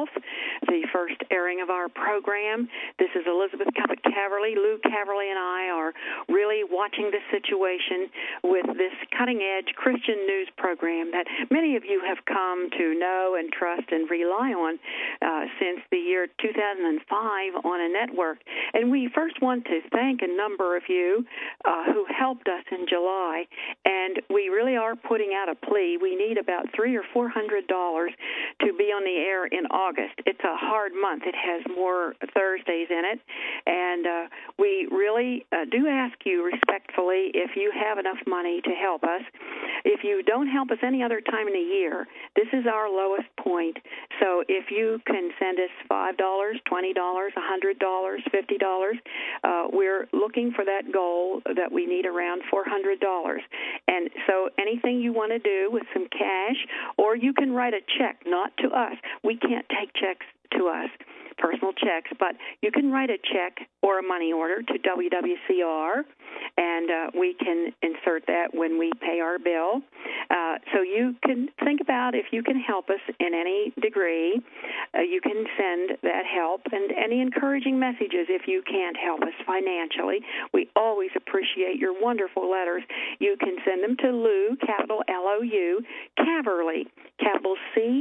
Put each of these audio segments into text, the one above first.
the first airing of our program. This is Elizabeth Caverly. Lou Caverly and I are really watching the situation with this cutting-edge Christian news program that many of you have come to know and trust and rely on since the year 2005 on a network. And we first want to thank a number of you who helped us in July, and we really are putting out a plea. We need about $300 or $400 to be on the air in August. It's a hard month. It has more Thursdays in it, and we really do ask you respectfully if you have enough money to help us. If you don't help us any other time in the year, this is our lowest point. So if you can send us $5, $20, $100, $50, we're looking for that goal that we need around $400. And so anything you want to do with some cash, or you can write a check, not to us. We can't take checks to us, personal checks, but you can write a check or a money order to WWCR, and we can insert that when we pay our bill. So you can think about if you can help us in any degree. You can send that help and any encouraging messages if you can't help us financially. We always appreciate your wonderful letters. You can send them to Lou, capital L-O-U, Caverly, capital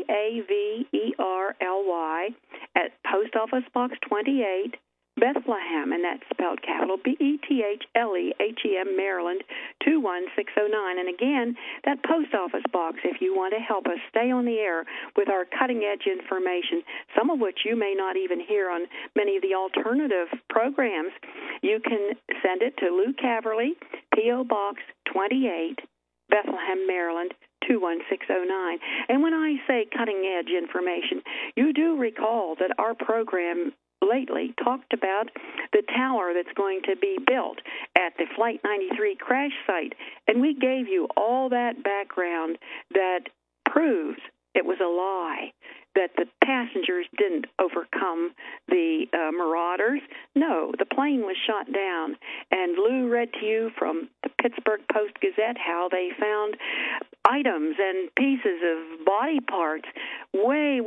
C-A-V-E-R-L-Y, at Post Office Box 28, Bethlehem, and that's spelled capital B-E-T-H-L-E-H-E-M, Maryland, 21609. And again, that post office box, if you want to help us stay on the air with our cutting-edge information, some of which you may not even hear on many of the alternative programs, you can send it to Lou Caverly, P.O. Box 28, Bethlehem, Maryland, 21609. And when I say cutting-edge information, you do recall that our program lately talked about the tower that's going to be built at the Flight 93 crash site. And we gave you all that background that proves it was a lie, that the passengers didn't overcome the marauders. No, the plane was shot down. And Lou read to you from the Pittsburgh Post-Gazette how they found items and pieces of body parts way,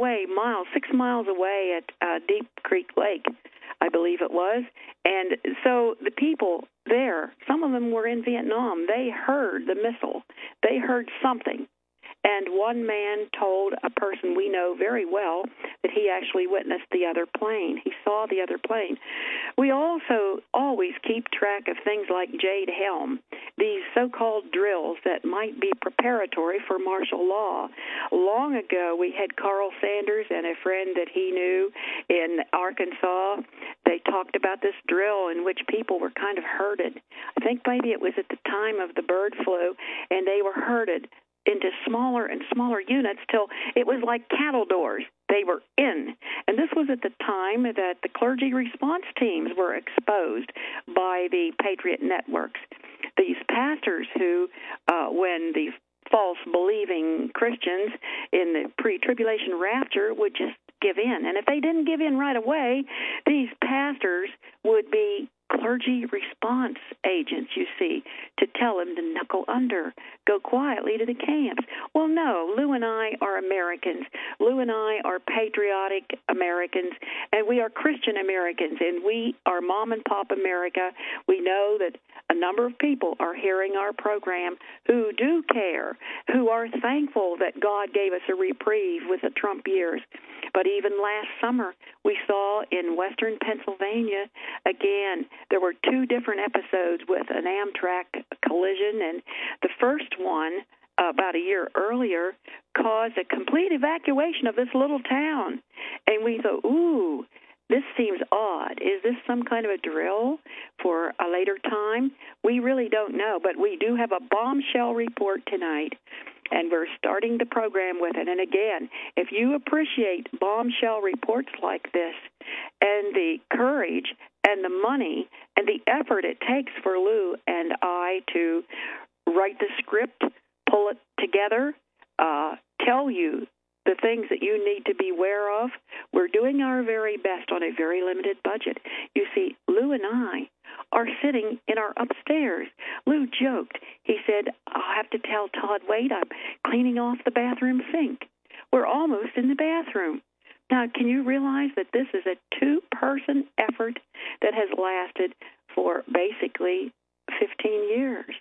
6 miles away at Deep Creek Lake, I believe it was. And so the people there, some of them were in Vietnam. They heard the missile. They heard something. And one man told a person we know very well that he actually witnessed the other plane. He saw the other plane. We also always keep track of things like Jade Helm, these so-called drills that might be preparatory for martial law. Long ago, we had Carl Sanders and a friend that he knew in Arkansas. They talked about this drill in which people were kind of herded. I think maybe it was at the time of the bird flu, and they were herded into smaller and smaller units till it was like cattle doors. They were in. And this was at the time that the clergy response teams were exposed by the Patriot networks. These pastors who, when the false believing Christians in the pre-tribulation rapture would just give in. And if they didn't give in right away, these pastors would be clergy response agents, you see, to tell them to knuckle under, go quietly to the camps. Well, no, Lou and I are Americans. Lou and I are patriotic Americans, and we are Christian Americans, and we are mom and pop America. We know that a number of people are hearing our program who do care, who are thankful that God gave us a reprieve with the Trump years. But even last summer, we saw in western Pennsylvania, again, there were 2 different episodes with an Amtrak collision, and the first one, about a year earlier, caused a complete evacuation of this little town. And we thought, ooh, this seems odd. Is this some kind of a drill for a later time? We really don't know, but we do have a bombshell report tonight, and we're starting the program with it. And again, if you appreciate bombshell reports like this and the courage and the money and the effort it takes for Lou and I to write the script, pull it together, tell you the things that you need to be aware of, we're doing our very best on a very limited budget. You see, Lou and I are sitting in our upstairs. Lou joked. He said, I'll have to tell Todd, wait, I'm cleaning off the bathroom sink. We're almost in the bathroom. Now, can you realize that this is a two-person effort that has lasted for basically 15 years?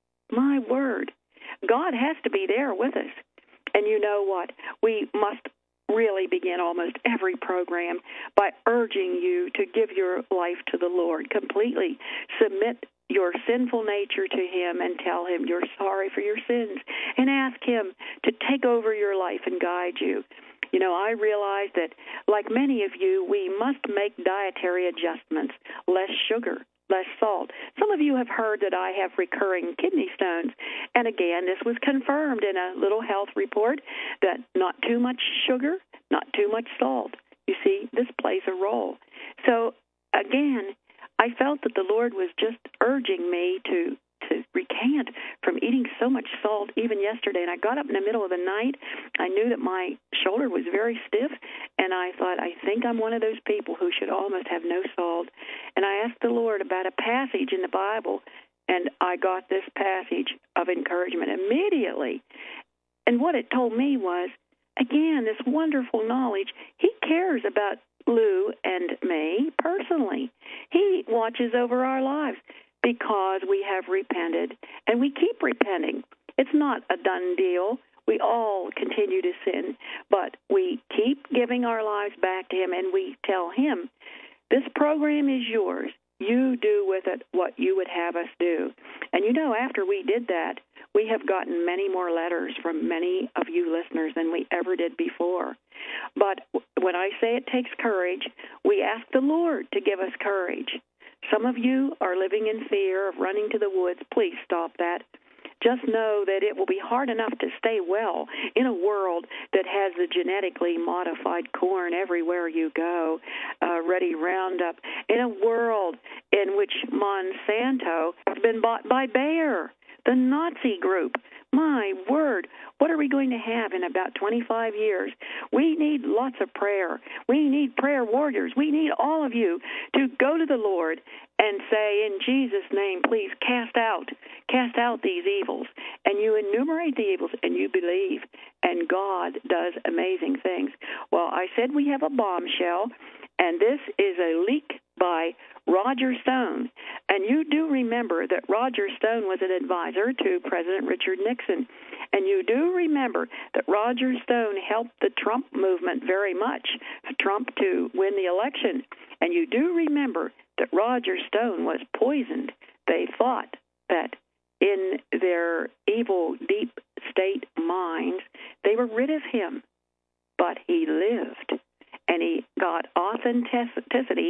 My word. God has to be there with us. And you know what? We must really begin almost every program by urging you to give your life to the Lord completely. Submit your sinful nature to Him and tell Him you're sorry for your sins and ask Him to take over your life and guide you. You know, I realize that, like many of you, we must make dietary adjustments, less sugar, less salt. Some of you have heard that I have recurring kidney stones. And again, this was confirmed in a little health report that not too much sugar, not too much salt. You see, this plays a role. So again, I felt that the Lord was just urging me to recant from eating so much salt even yesterday. And I got up in the middle of the night. I knew that my shoulder was very stiff, and I thought, I think I'm one of those people who should almost have no salt. And I asked the Lord about a passage in the Bible, and I got this passage of encouragement immediately. And what it told me was, again, this wonderful knowledge. He cares about Lou and me personally. He watches over our lives because we have repented, and we keep repenting. It's not a done deal. We all continue to sin, but we keep giving our lives back to Him, and we tell Him, this program is yours. You do with it what you would have us do. And you know, after we did that, we have gotten many more letters from many of you listeners than we ever did before. But when I say it takes courage, we ask the Lord to give us courage. Some of you are living in fear of running to the woods. Please stop that. Just know that it will be hard enough to stay well in a world that has the genetically modified corn everywhere you go, ready Roundup, in a world in which Monsanto has been bought by Bayer, the Nazi group. My word, what are we going to have in about 25 years? We need lots of prayer. We need prayer warriors. We need all of you to go to the Lord and say, in Jesus' name, please cast out these evils. And you enumerate the evils, and you believe, and God does amazing things. Well, I said we have a bombshell, and this is a leak by Roger Stone. And you do remember that Roger Stone was an advisor to President Richard Nixon. And you do remember that Roger Stone helped the Trump movement very much, for Trump to win the election. And you do remember that Roger Stone was poisoned. They thought that in their evil, deep state minds, they were rid of him. But he lived. And he got authenticity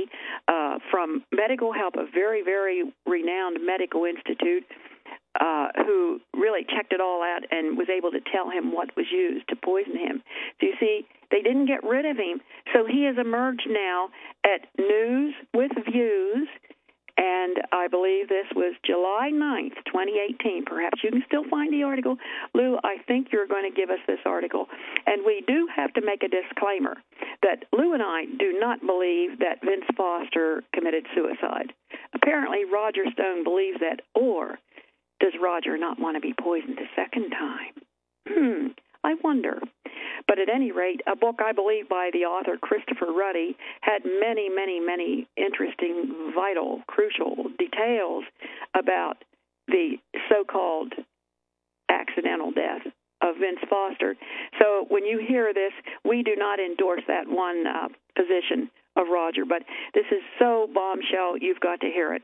from medical help, a very, very renowned medical institute who really checked it all out and was able to tell him what was used to poison him. So you see, they didn't get rid of him. So he has emerged now at News with Views, and I believe this was July 9th, 2018. Perhaps you can still find the article. Lou, I think you're going to give us this article. And we do have to make a disclaimer that Lou and I do not believe that Vince Foster committed suicide. Apparently, Roger Stone believes that, or does Roger not want to be poisoned a second time? I wonder. But at any rate, a book, I believe, by the author Christopher Ruddy had many, many, many interesting, vital, crucial details about the so-called accidental death of Vince Foster. So when you hear this, we do not endorse that one position of Roger, but this is so bombshell, you've got to hear it.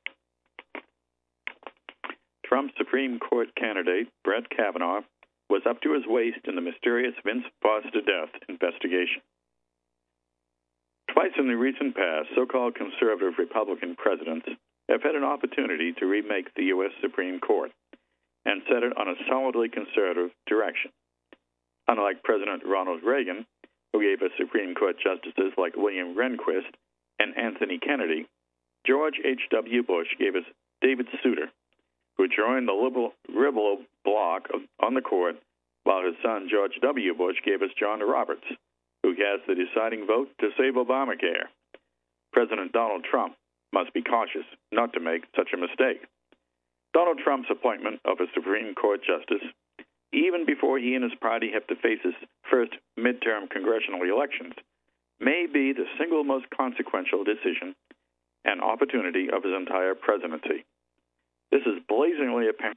Trump's Supreme Court candidate, Brett Kavanaugh, was up to his waist in the mysterious Vince Foster death investigation. Twice in the recent past, so-called conservative Republican presidents have had an opportunity to remake the U.S. Supreme Court and set it on a solidly conservative direction. Unlike President Ronald Reagan, who gave us Supreme Court justices like William Rehnquist and Anthony Kennedy, George H.W. Bush gave us David Souter, who joined the liberal bloc on the court, while his son George W. Bush gave us John Roberts, who cast the deciding vote to save Obamacare. President Donald Trump must be cautious not to make such a mistake. Donald Trump's appointment of a Supreme Court justice, even before he and his party have to face his first midterm congressional elections, may be the single most consequential decision and opportunity of his entire presidency. This is blazingly apparent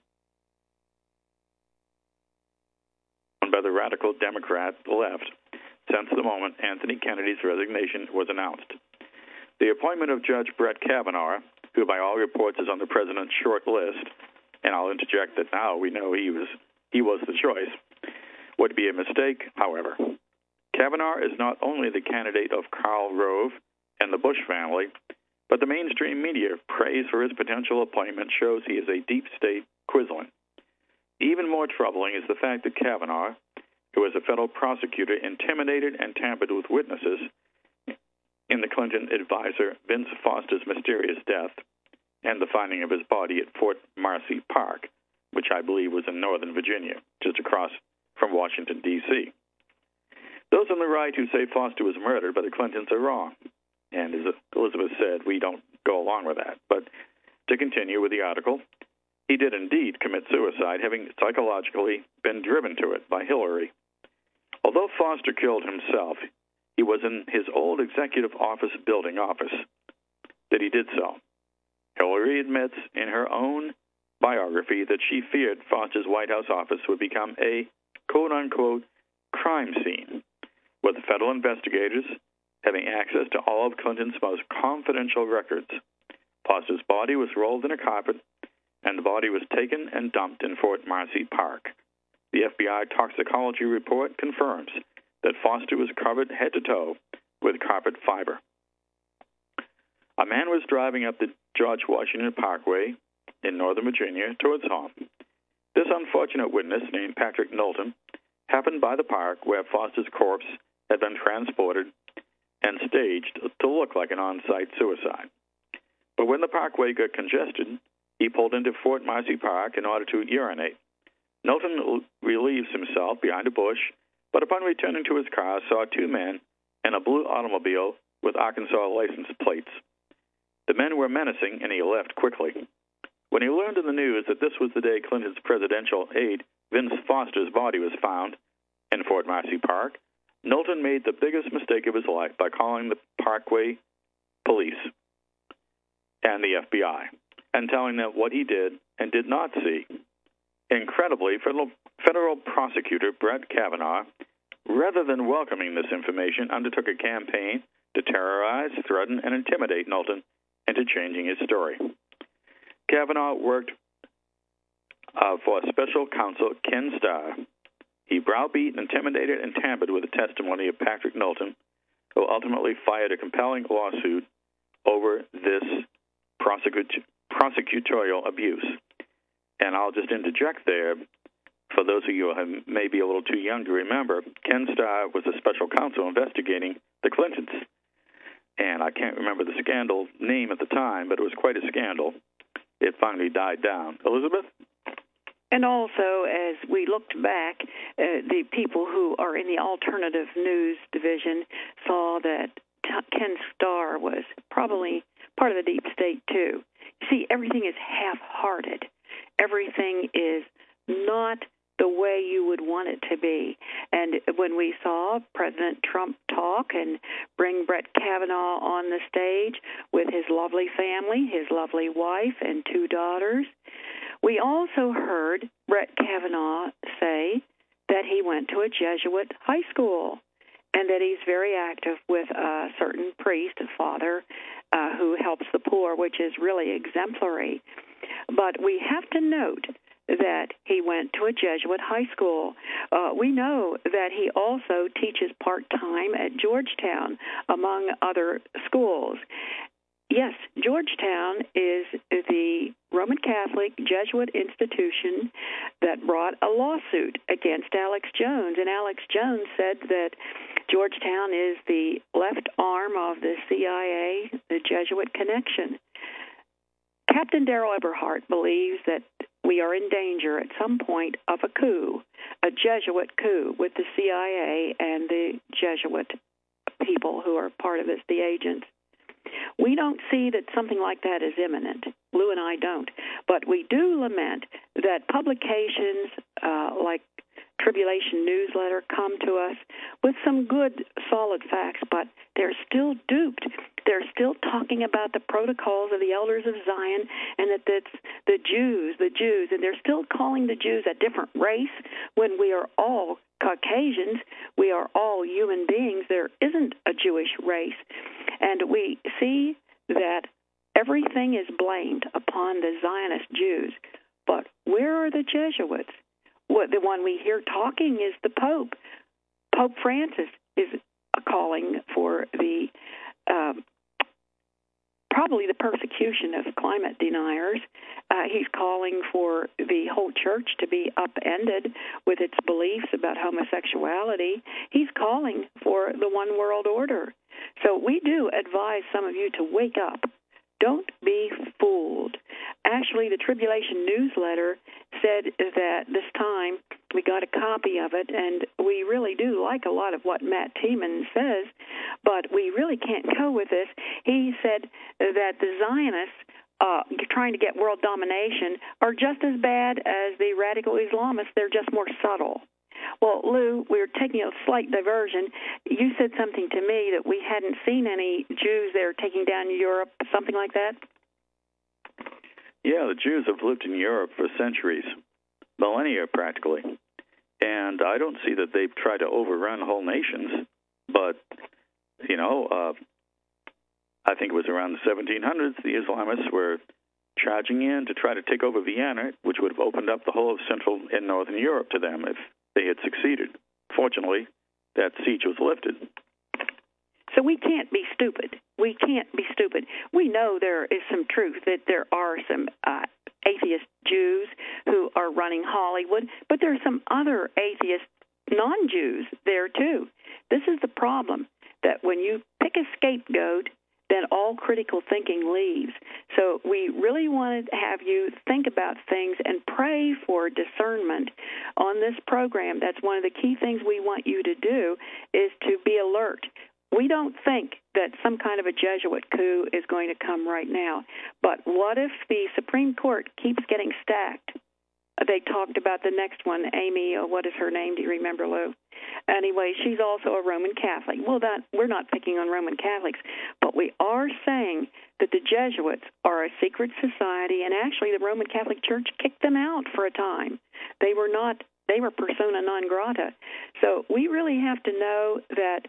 by the radical Democrat left since the moment Anthony Kennedy's resignation was announced. The appointment of Judge Brett Kavanaugh, who by all reports is on the president's short list, and I'll interject that now we know he was the choice, would be a mistake, however. Kavanaugh is not only the candidate of Karl Rove and the Bush family, but the mainstream media praise for his potential appointment shows he is a deep state Quisling. Even more troubling is the fact that Kavanaugh, who as a federal prosecutor intimidated and tampered with witnesses in the Clinton advisor Vince Foster's mysterious death and the finding of his body at Fort Marcy Park, which I believe was in Northern Virginia, just across from Washington, D.C. Those on the right who say Foster was murdered by the Clintons are wrong. And as Elizabeth said, we don't go along with that. But to continue with the article, he did indeed commit suicide, having psychologically been driven to it by Hillary. Although Foster killed himself, he was in his old executive office building that he did so. Hillary admits in her own biography that she feared Foster's White House office would become a quote-unquote crime scene, with federal investigators having access to all of Clinton's most confidential records. Foster's body was rolled in a carpet, and the body was taken and dumped in Fort Marcy Park. The FBI toxicology report confirms that Foster was covered head to toe with carpet fiber. A man was driving up the George Washington Parkway in Northern Virginia towards home. This unfortunate witness, named Patrick Knowlton, happened by the park where Foster's corpse had been transported and staged to look like an on-site suicide. But when the parkway got congested, he pulled into Fort Marcy Park in order to urinate. Knowlton relieves himself behind a bush, but upon returning to his car, saw two men in a blue automobile with Arkansas license plates. The men were menacing, and he left quickly. When he learned in the news that this was the day Clinton's presidential aide, Vince Foster's body was found in Fort Marcy Park, Knowlton made the biggest mistake of his life by calling the Parkway police and the FBI and telling them what he did and did not see. Incredibly, federal prosecutor Brett Kavanaugh, rather than welcoming this information, undertook a campaign to terrorize, threaten, and intimidate Knowlton into changing his story. Kavanaugh worked for special counsel Ken Starr. He browbeat, intimidated, and tampered with the testimony of Patrick Knowlton, who ultimately fired a compelling lawsuit over this prosecutorial abuse. And I'll just interject there, for those of you who may be a little too young to remember, Ken Starr was a special counsel investigating the Clintons. And I can't remember the scandal name at the time, but it was quite a scandal. It finally died down. Elizabeth? And also, as we looked back, the people who are in the alternative news division saw that Ken Starr was probably part of the deep state, too. See, everything is half-hearted. Everything is not the way you would want it to be. And when we saw President Trump talk and bring Brett Kavanaugh on the stage with his lovely family, his lovely wife and two daughters, we also heard Brett Kavanaugh say that he went to a Jesuit high school and that he's very active with a certain priest, a father, who helps the poor, which is really exemplary. But we have to note that he went to a Jesuit high school. We know that he also teaches part-time at Georgetown, among other schools. Yes, Georgetown is the Roman Catholic Jesuit institution that brought a lawsuit against Alex Jones. And Alex Jones said that Georgetown is the left arm of the CIA, the Jesuit connection. Captain Daryl Eberhardt believes that we are in danger at some point of a coup, a Jesuit coup with the CIA and the Jesuit people who are part of this, the agents. We don't see that something like that is imminent. Lou and I don't. But we do lament that publications like Tribulation newsletter come to us with some good, solid facts, but they're still duped. They're still talking about the protocols of the elders of Zion and that it's the Jews, and they're still calling the Jews a different race when we are all Caucasians. We are all human beings. There isn't a Jewish race. And we see that everything is blamed upon the Zionist Jews. But where are the Jesuits? The one we hear talking is the Pope. Pope Francis is calling for the probably the persecution of climate deniers. He's calling for the whole church to be upended with its beliefs about homosexuality. He's calling for the one world order. So we do advise some of you to wake up. Don't be fooled. Actually, the Tribulation newsletter said that this time we got a copy of it, and we really do like a lot of what Matt Tiemann says, but we really can't go with this. He said that the Zionists trying to get world domination are just as bad as the radical Islamists. They're just more subtle. Well, Lou, we're taking a slight diversion. You said something to me that we hadn't seen any Jews there taking down Europe, something like that? Yeah, the Jews have lived in Europe for centuries, millennia practically. And I don't see that they've tried to overrun whole nations. But, I think it was around the 1700s, the Islamists were charging in to try to take over Vienna, which would have opened up the whole of Central and Northern Europe to them if they had succeeded. Fortunately, that siege was lifted. So we can't be stupid. We can't be stupid. We know there is some truth, that there are some atheist Jews who are running Hollywood, but there are some other atheist non-Jews there too. This is the problem, that when you pick a scapegoat, then all critical thinking leaves. So we really want to have you think about things and pray for discernment on this program. That's one of the key things we want you to do, is to be alert. We don't think that some kind of a Jesuit coup is going to come right now. But what if the Supreme Court keeps getting stacked? They talked about the next one, Amy, what is her name? Do you remember, Lou? Anyway, she's also a Roman Catholic. Well, we're not picking on Roman Catholics, but we are saying that the Jesuits are a secret society, and actually the Roman Catholic Church kicked them out for a time. They were persona non grata. So we really have to know that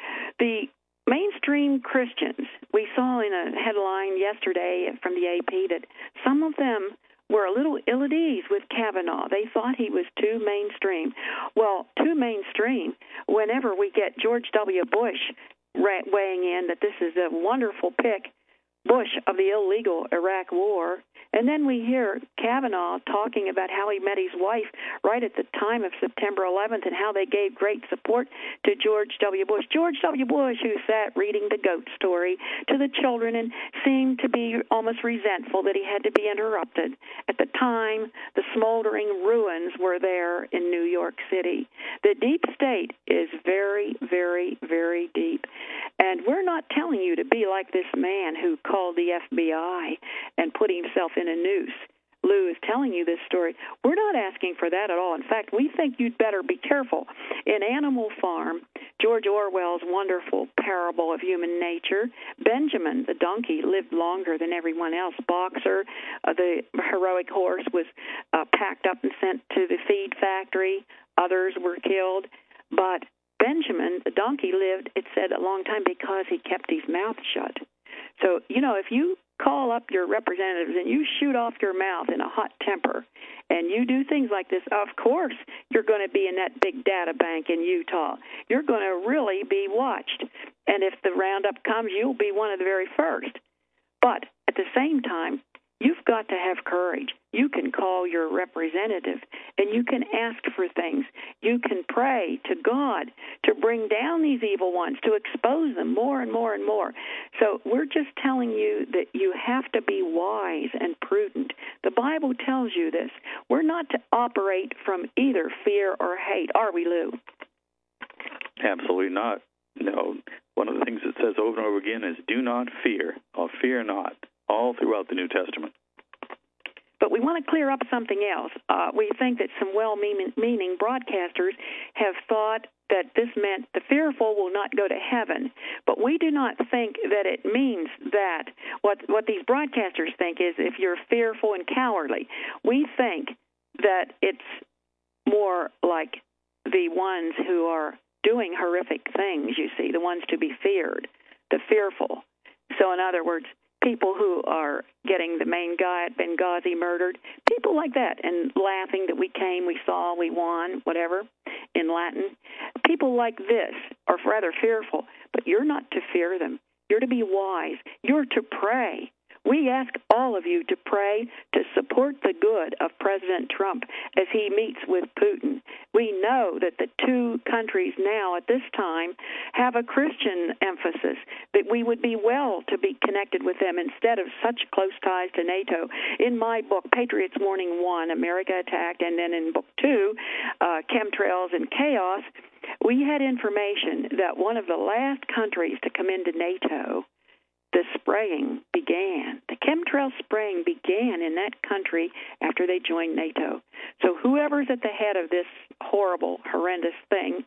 the mainstream Christians, we saw in a headline yesterday from the AP that some of them were a little ill at ease with Kavanaugh. They thought he was too mainstream. Well, too mainstream, whenever we get George W. Bush weighing in that this is a wonderful pick, Bush, of the illegal Iraq war, and then we hear Kavanaugh talking about how he met his wife right at the time of September 11th and how they gave great support to George W. Bush. George W. Bush, who sat reading the goat story to the children and seemed to be almost resentful that he had to be interrupted. At the time, the smoldering ruins were there in New York City. The deep state is very, very, very deep. And we're not telling you to be like this man who called the FBI and put himself in a noose. Lou is telling you this story. We're not asking for that at all. In fact, we think you'd better be careful. In Animal Farm, George Orwell's wonderful parable of human nature, Benjamin, the donkey, lived longer than everyone else. Boxer, the heroic horse, was packed up and sent to the feed factory. Others were killed. But Benjamin, the donkey, lived, it said, a long time because he kept his mouth shut. So, if you call up your representatives and you shoot off your mouth in a hot temper and you do things like this, of course you're going to be in that big data bank in Utah. You're going to really be watched. And if the roundup comes, you'll be one of the very first. But at the same time, you've got to have courage. You can call your representative, and you can ask for things. You can pray to God to bring down these evil ones, to expose them more and more and more. So we're just telling you that you have to be wise and prudent. The Bible tells you this. We're not to operate from either fear or hate, are we, Lou? Absolutely not. No. One of the things it says over and over again is do not fear, or fear not, all throughout the New Testament. But we want to clear up something else. We think that some well-meaning broadcasters have thought that this meant the fearful will not go to heaven. But we do not think that it means that. What these broadcasters think is if you're fearful and cowardly. We think that it's more like the ones who are doing horrific things, you see, the ones to be feared, the fearful. So in other words, people who are getting the main guy at Benghazi murdered, people like that, and laughing that we came, we saw, we won, whatever, in Latin. People like this are rather fearful, but you're not to fear them. You're to be wise. You're to pray. We ask all of you to pray to support the good of President Trump as he meets with Putin. We know that the two countries now at this time have a Christian emphasis, that we would be well to be connected with them instead of such close ties to NATO. In my book, Patriots Warning 1, America Attacked, and then in Book 2, Chemtrails and Chaos, we had information that one of the last countries to come into NATO, the spraying began. The chemtrail spraying began in that country after they joined NATO. So whoever's at the head of this horrible, horrendous thing,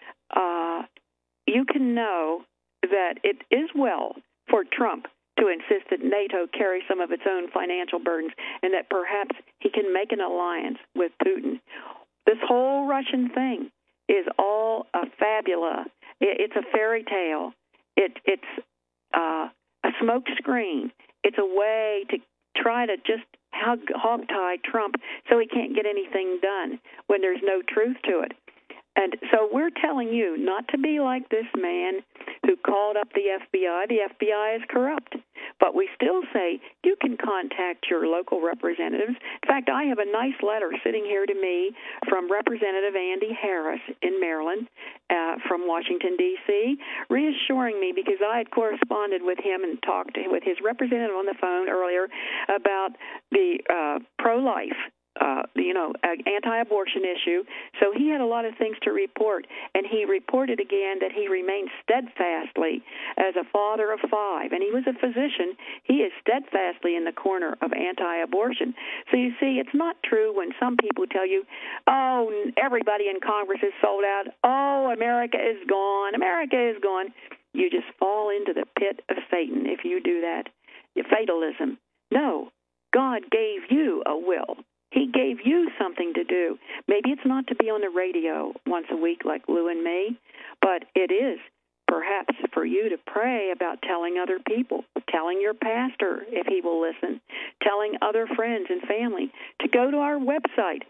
you can know that it is well for Trump to insist that NATO carry some of its own financial burdens and that perhaps he can make an alliance with Putin. This whole Russian thing is all a fabula. It's a fairy tale. It's a smoke screen. It's a way to try to just hog-tie Trump so he can't get anything done when there's no truth to it. And so we're telling you not to be like this man who called up the FBI. The FBI is corrupt. But we still say you can contact your local representatives. In fact, I have a nice letter sitting here to me from Representative Andy Harris in Maryland from Washington, D.C., reassuring me because I had corresponded with him and talked with his representative on the phone earlier about the pro-life anti-abortion issue. So he had a lot of things to report, and he reported again that he remained steadfastly as a father of 5, and he was a physician. He is steadfastly in the corner of anti-abortion. So you see, it's not true when some people tell you, oh, everybody in Congress is sold out. Oh, America is gone. America is gone. You just fall into the pit of Satan if you do that. Fatalism. No, God gave you a will. He gave you something to do. Maybe it's not to be on the radio once a week like Lou and me, but it is perhaps for you to pray about telling other people, telling your pastor if he will listen, telling other friends and family to go to our website,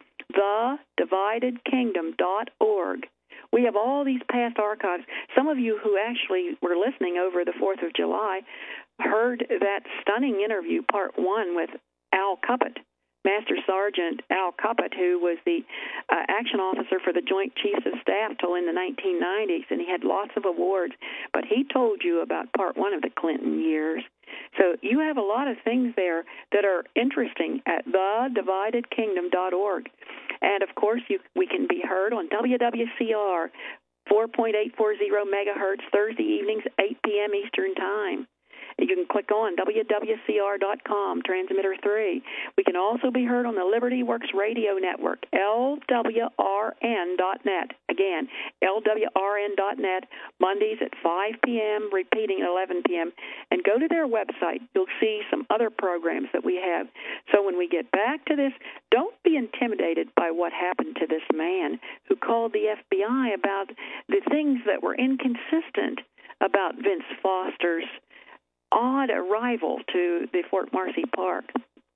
thedividedkingdom.org. We have all these past archives. Some of you who actually were listening over the 4th of July heard that stunning interview, part 1, with Al Cuppett, Master Sergeant Al Cuppett, who was the action officer for the Joint Chiefs of Staff till in the 1990s, and he had lots of awards. But he told you about part 1 of the Clinton years. So you have a lot of things there that are interesting at thedividedkingdom.org. And, of course, we can be heard on WWCR, 4.840 megahertz, Thursday evenings, 8 p.m. Eastern Time. You can click on WWCR.com, Transmitter 3. We can also be heard on the Liberty Works Radio Network, LWRN.net. Again, LWRN.net, Mondays at 5 p.m., repeating at 11 p.m. And go to their website. You'll see some other programs that we have. So when we get back to this, don't be intimidated by what happened to this man who called the FBI about the things that were inconsistent about Vince Foster's odd arrival to the Fort Marcy Park.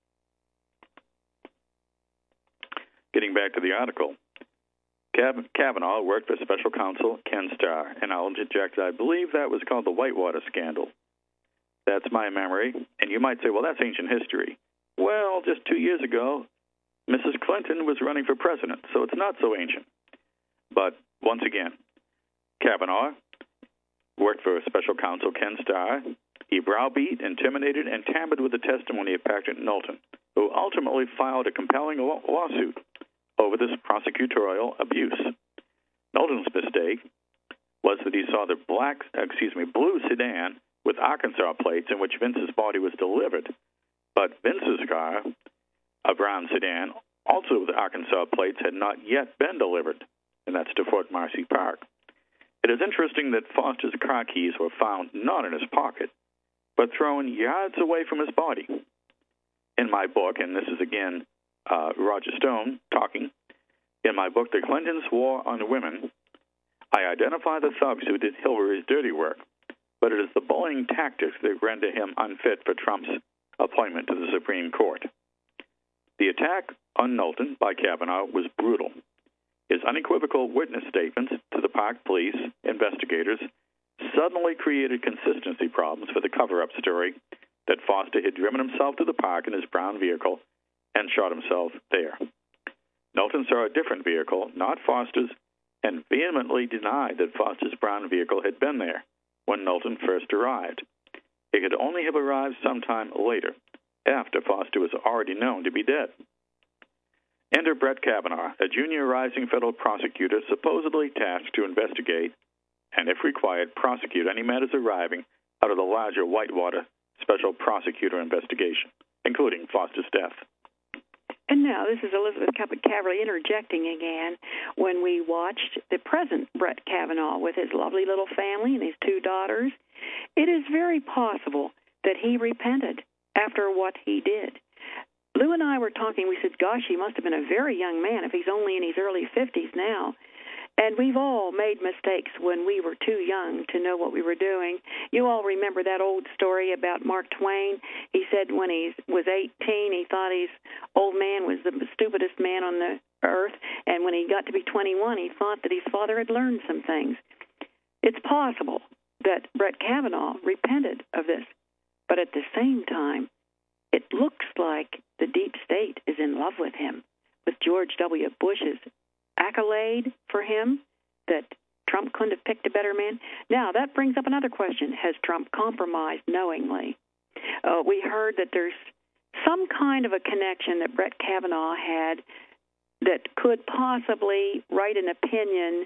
Getting back to the article, Kavanaugh worked for special counsel Ken Starr, and I'll interject, I believe that was called the Whitewater Scandal. That's my memory, and you might say, well, that's ancient history. Well, just 2 years ago, Mrs. Clinton was running for president, so it's not so ancient. But once again, Kavanaugh worked for special counsel Ken Starr. He browbeat, intimidated, and tampered with the testimony of Patrick Knowlton, who ultimately filed a compelling lawsuit over this prosecutorial abuse. Knowlton's mistake was that he saw the blue sedan with Arkansas plates in which Vince's body was delivered. But Vince's car A brown sedan, also with Arkansas plates, had not yet been delivered, and that's to Fort Marcy Park. It is interesting that Foster's car keys were found not in his pocket, but thrown yards away from his body. In my book, and this is again Roger Stone talking, in my book, The Clintons' War on Women, I identify the thugs who did Hillary's dirty work, but it is the bullying tactics that render him unfit for Trump's appointment to the Supreme Court. The attack on Knowlton by Kavanaugh was brutal. His unequivocal witness statements to the Park police investigators suddenly created consistency problems for the cover-up story that Foster had driven himself to the park in his brown vehicle and shot himself there. Knowlton saw a different vehicle, not Foster's, and vehemently denied that Foster's brown vehicle had been there when Knowlton first arrived. It could only have arrived sometime later, after Foster was already known to be dead. Enter Brett Kavanaugh, a junior rising federal prosecutor supposedly tasked to investigate and, if required, prosecute any matters arising out of the larger Whitewater Special Prosecutor investigation, including Foster's death. And now, this is Elizabeth Caverly interjecting again when we watched the present Brett Kavanaugh with his lovely little family and his two daughters. It is very possible that he repented after what he did. Lou and I were talking. We said, gosh, he must have been a very young man if he's only in his early 50s now. And we've all made mistakes when we were too young to know what we were doing. You all remember that old story about Mark Twain. He said when he was 18, he thought his old man was the stupidest man on the earth. And when he got to be 21, he thought that his father had learned some things. It's possible that Brett Kavanaugh repented of this. But at the same time, it looks like the deep state is in love with him, with George W. Bush's accolade for him that Trump couldn't have picked a better man. Now, that brings up another question. Has Trump compromised knowingly? We heard that there's some kind of a connection that Brett Kavanaugh had that could possibly write an opinion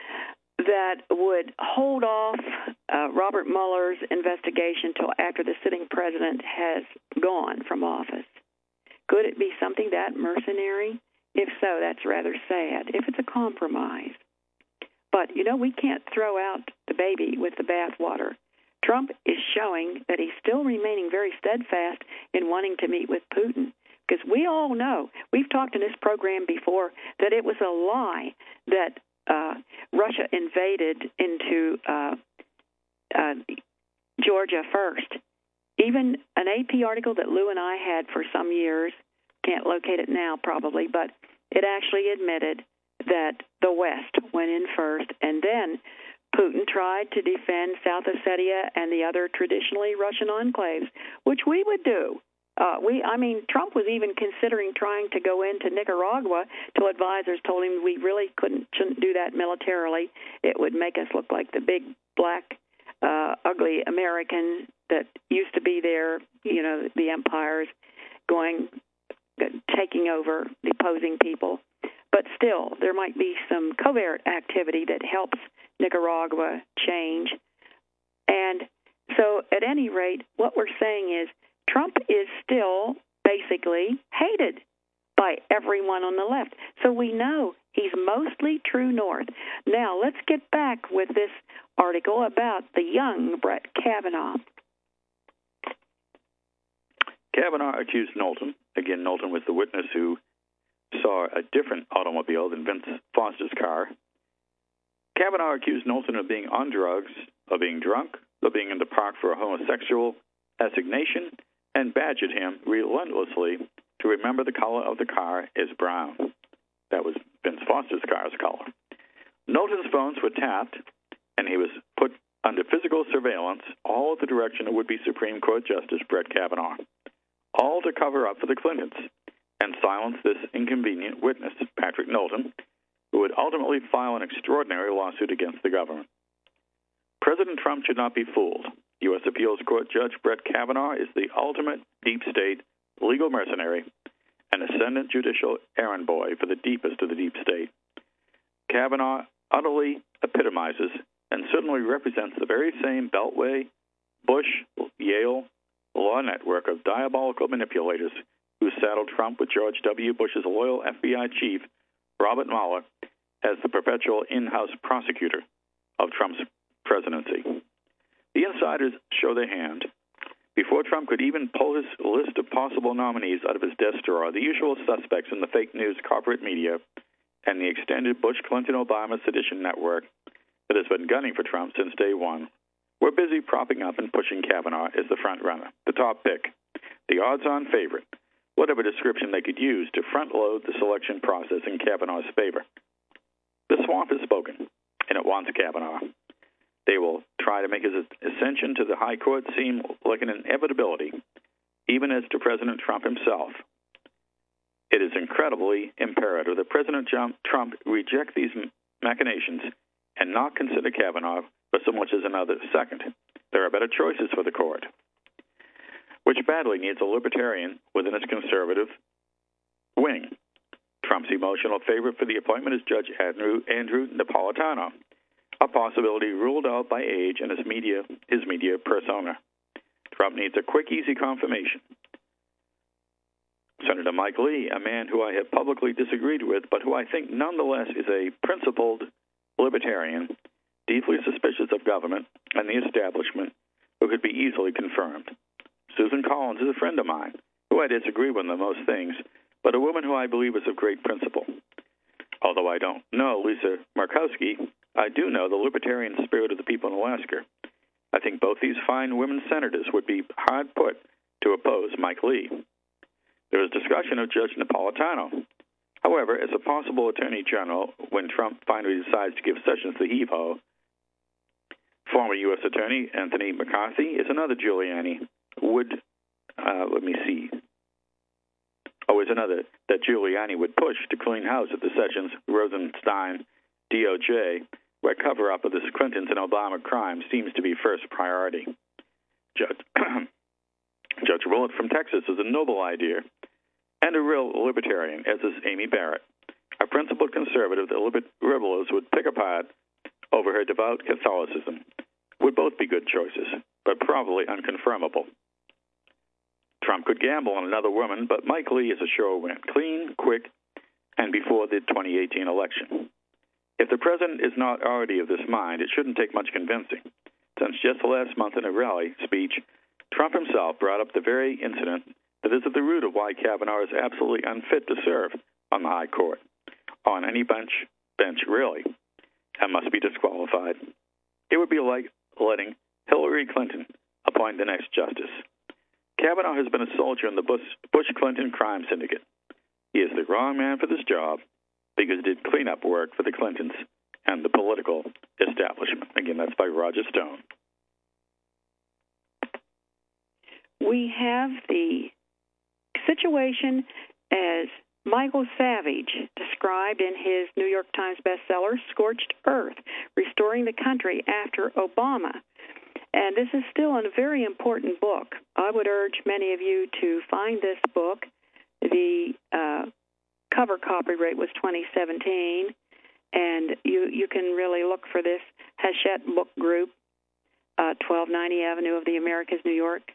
that would hold off Robert Mueller's investigation till after the sitting president has gone from office. Could it be something that mercenary? If so, that's rather sad, if it's a compromise. But, you know, we can't throw out the baby with the bathwater. Trump is showing that he's still remaining very steadfast in wanting to meet with Putin. Because we all know, we've talked in this program before, that it was a lie that Russia invaded into Georgia first. Even an AP article that Lou and I had for some years, can't locate it now probably, but it actually admitted that the West went in first, and then Putin tried to defend South Ossetia and the other traditionally Russian enclaves, which we would do. Trump was even considering trying to go into Nicaragua till advisors told him we really shouldn't do that militarily. It would make us look like the big, black, ugly Americans that used to be there, you know, the empires taking over the opposing people. But still, there might be some covert activity that helps Nicaragua change. And so at any rate, what we're saying is Trump is still basically hated by everyone on the left. So we know he's mostly true north. Now, let's get back with this article about the young Brett Kavanaugh. Kavanaugh accused Knowlton. Again, Knowlton was the witness who saw a different automobile than Vince Foster's car. Kavanaugh accused Knowlton of being on drugs, of being drunk, of being in the park for a homosexual assignation, and badgered him relentlessly to remember the color of the car is brown. That was Vince Foster's car's color. Knowlton's phones were tapped, and he was put under physical surveillance, all at the direction of would-be Supreme Court Justice Brett Kavanaugh, all to cover up for the Clintons and silence this inconvenient witness, Patrick Knowlton, who would ultimately file an extraordinary lawsuit against the government. President Trump should not be fooled. U.S. Appeals Court Judge Brett Kavanaugh is the ultimate deep state legal mercenary and ascendant judicial errand boy for the deepest of the deep state. Kavanaugh utterly epitomizes and certainly represents the very same Beltway, Bush, Yale law network of diabolical manipulators who saddled Trump with George W. Bush's loyal FBI chief, Robert Mueller, as the perpetual in-house prosecutor of Trump's presidency. The insiders show their hand. Before Trump could even pull his list of possible nominees out of his desk drawer, the usual suspects in the fake news corporate media and the extended Bush-Clinton-Obama sedition network that has been gunning for Trump since day one were busy propping up and pushing Kavanaugh as the front runner, the top pick, the odds-on favorite, whatever description they could use to front-load the selection process in Kavanaugh's favor. The swamp has spoken, and it wants Kavanaugh. They will try to make his ascension to the high court seem like an inevitability, even as to President Trump himself. It is incredibly imperative that President Trump reject these machinations and not consider Kavanaugh for so much as another second. There are better choices for the court, which badly needs a libertarian within its conservative wing. Trump's emotional favorite for the appointment is Judge Andrew Napolitano, a possibility ruled out by age and his media persona. Trump needs a quick, easy confirmation. Senator Mike Lee, a man who I have publicly disagreed with, but who I think nonetheless is a principled libertarian, deeply suspicious of government and the establishment, who could be easily confirmed. Susan Collins is a friend of mine, who I disagree with on most things, but a woman who I believe is of great principle. Although I don't know Lisa Murkowski, I do know the libertarian spirit of the people in Alaska. I think both these fine women senators would be hard put to oppose Mike Lee. There is discussion of Judge Napolitano. However, as a possible attorney general, when Trump finally decides to give Sessions the heave-ho, former U.S. Attorney Anthony McCarthy is another Giuliani is another that Giuliani would push to clean house at the Sessions Rosenstein DOJ, where cover-up of the Clintons and Obama crimes seems to be first priority. Judge Willett from Texas is a noble idea and a real libertarian, as is Amy Barrett, a principled conservative that liberals would pick apart over her devout Catholicism. Would both be good choices, but probably unconfirmable. Trump could gamble on another woman, but Mike Lee is a sure win, clean, quick, and before the 2018 election. If the president is not already of this mind, it shouldn't take much convincing, since just last month in a rally speech, Trump himself brought up the very incident that is at the root of why Kavanaugh is absolutely unfit to serve on the high court, on any bench really, and must be disqualified. It would be like letting Hillary Clinton appoint the next justice. Kavanaugh has been a soldier in the Bush-Clinton crime syndicate. He is the wrong man for this job because he did cleanup work for the Clintons and the political establishment. Again, that's by Roger Stone. We have the situation as Michael Savage described in his New York Times bestseller, Scorched Earth, Restoring the Country After Obama. And this is still a very important book. I would urge many of you to find this book. The cover copyright was 2017, and you can really look for this Hachette Book Group, 1290 Avenue of the Americas, New York.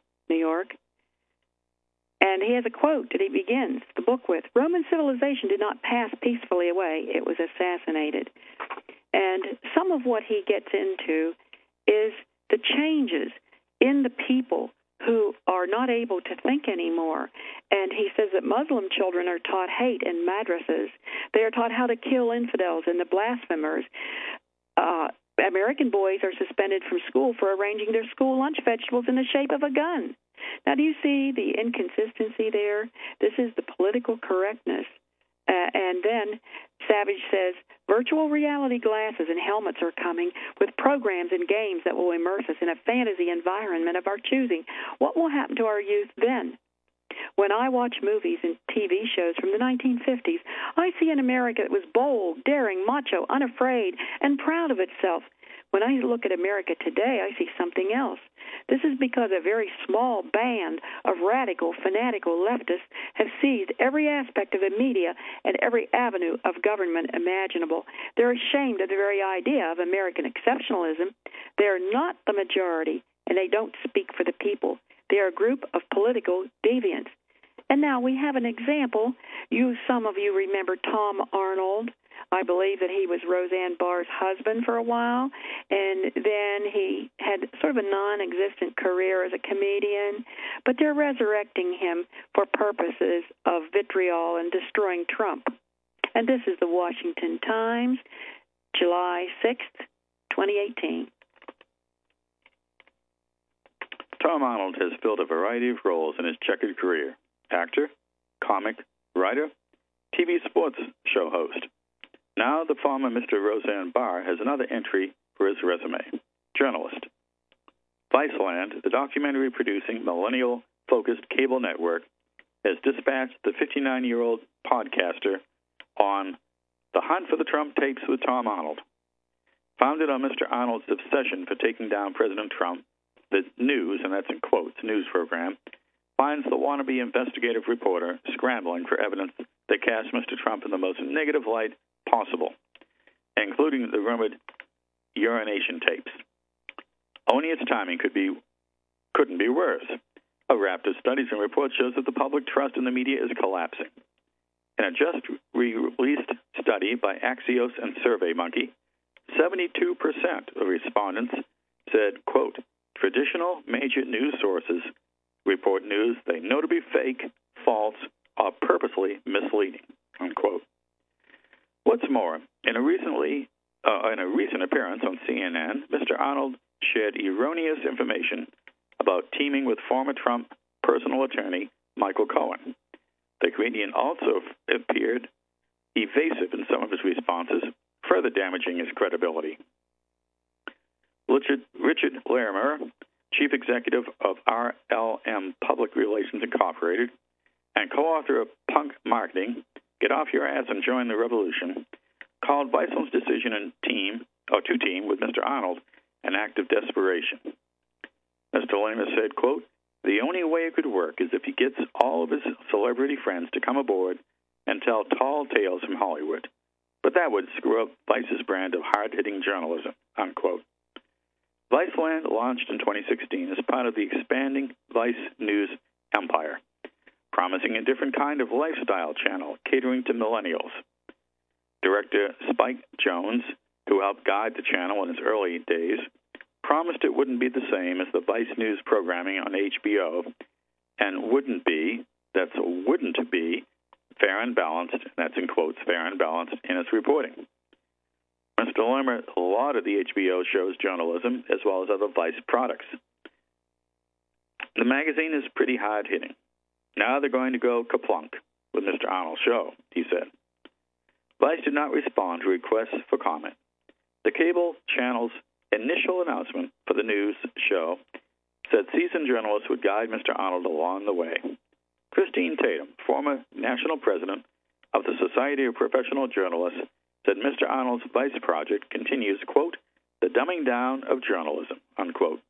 And he has a quote that he begins the book with: Roman civilization did not pass peacefully away. It was assassinated. And some of what he gets into is the changes in the people who are not able to think anymore. And he says that Muslim children are taught hate in madrasas. They are taught how to kill infidels and the blasphemers. American boys are suspended from school for arranging their school lunch vegetables in the shape of a gun. Now, do you see the inconsistency there? This is the political correctness. And then Savage says, virtual reality glasses and helmets are coming with programs and games that will immerse us in a fantasy environment of our choosing. What will happen to our youth then? When I watch movies and TV shows from the 1950s, I see an America that was bold, daring, macho, unafraid, and proud of itself. When I look at America today, I see something else. This is because a very small band of radical, fanatical leftists have seized every aspect of the media and every avenue of government imaginable. They're ashamed of the very idea of American exceptionalism. They're not the majority, and they don't speak for the people. They are a group of political deviants. And now we have an example. Some of you remember Tom Arnold. I believe that he was Roseanne Barr's husband for a while, and then he had sort of a non-existent career as a comedian, but they're resurrecting him for purposes of vitriol and destroying Trump. And this is the Washington Times, July 6th, 2018. Tom Arnold has filled a variety of roles in his checkered career: actor, comic, writer, TV sports show host. Now the former Mr. Roseanne Barr has another entry for his resume: journalist. Viceland, the documentary-producing, millennial-focused cable network, has dispatched the 59-year-old podcaster on The Hunt for the Trump Tapes with Tom Arnold. Founded on Mr. Arnold's obsession for taking down President Trump, the news, and that's in quotes, news program, finds the wannabe investigative reporter scrambling for evidence that casts Mr. Trump in the most negative light possible, including the rumored urination tapes. Only its timing couldn't be worse. A raft of studies and reports shows that the public trust in the media is collapsing. In a just released study by Axios and SurveyMonkey, 72% of respondents said, quote, traditional major news sources report news they know to be fake, false, or purposely misleading, unquote. What's more, in a recent appearance on CNN, Mr. Arnold shared erroneous information about teaming with former Trump personal attorney Michael Cohen. The comedian also appeared evasive in some of his responses, further damaging his credibility. Richard Larimer, chief executive of RLM Public Relations Incorporated and co-author of Punk Marketing, Get Off Your Ass and Join the Revolution, called Viceland's decision to team with Mr. Arnold an act of desperation. Mr. Larimer said, quote, the only way it could work is if he gets all of his celebrity friends to come aboard and tell tall tales from Hollywood. But that would screw up Vice's brand of hard-hitting journalism, unquote. Viceland launched in 2016 as part of the expanding Vice News empire, promising a different kind of lifestyle channel catering to millennials. Director Spike Jonze, who helped guide the channel in its early days, promised it wouldn't be the same as the Vice News programming on HBO and wouldn't be fair and balanced, that's in quotes, fair and balanced in its reporting. Mr. Larimer lauded the HBO show's journalism as well as other Vice products. The magazine is pretty hard-hitting. Now they're going to go kaplunk with Mr. Arnold's show, he said. Vice did not respond to requests for comment. The cable channel's initial announcement for the news show said seasoned journalists would guide Mr. Arnold along the way. Christine Tatum, former national president of the Society of Professional Journalists, said Mr. Arnold's Vice project continues, quote, the dumbing down of journalism, unquote.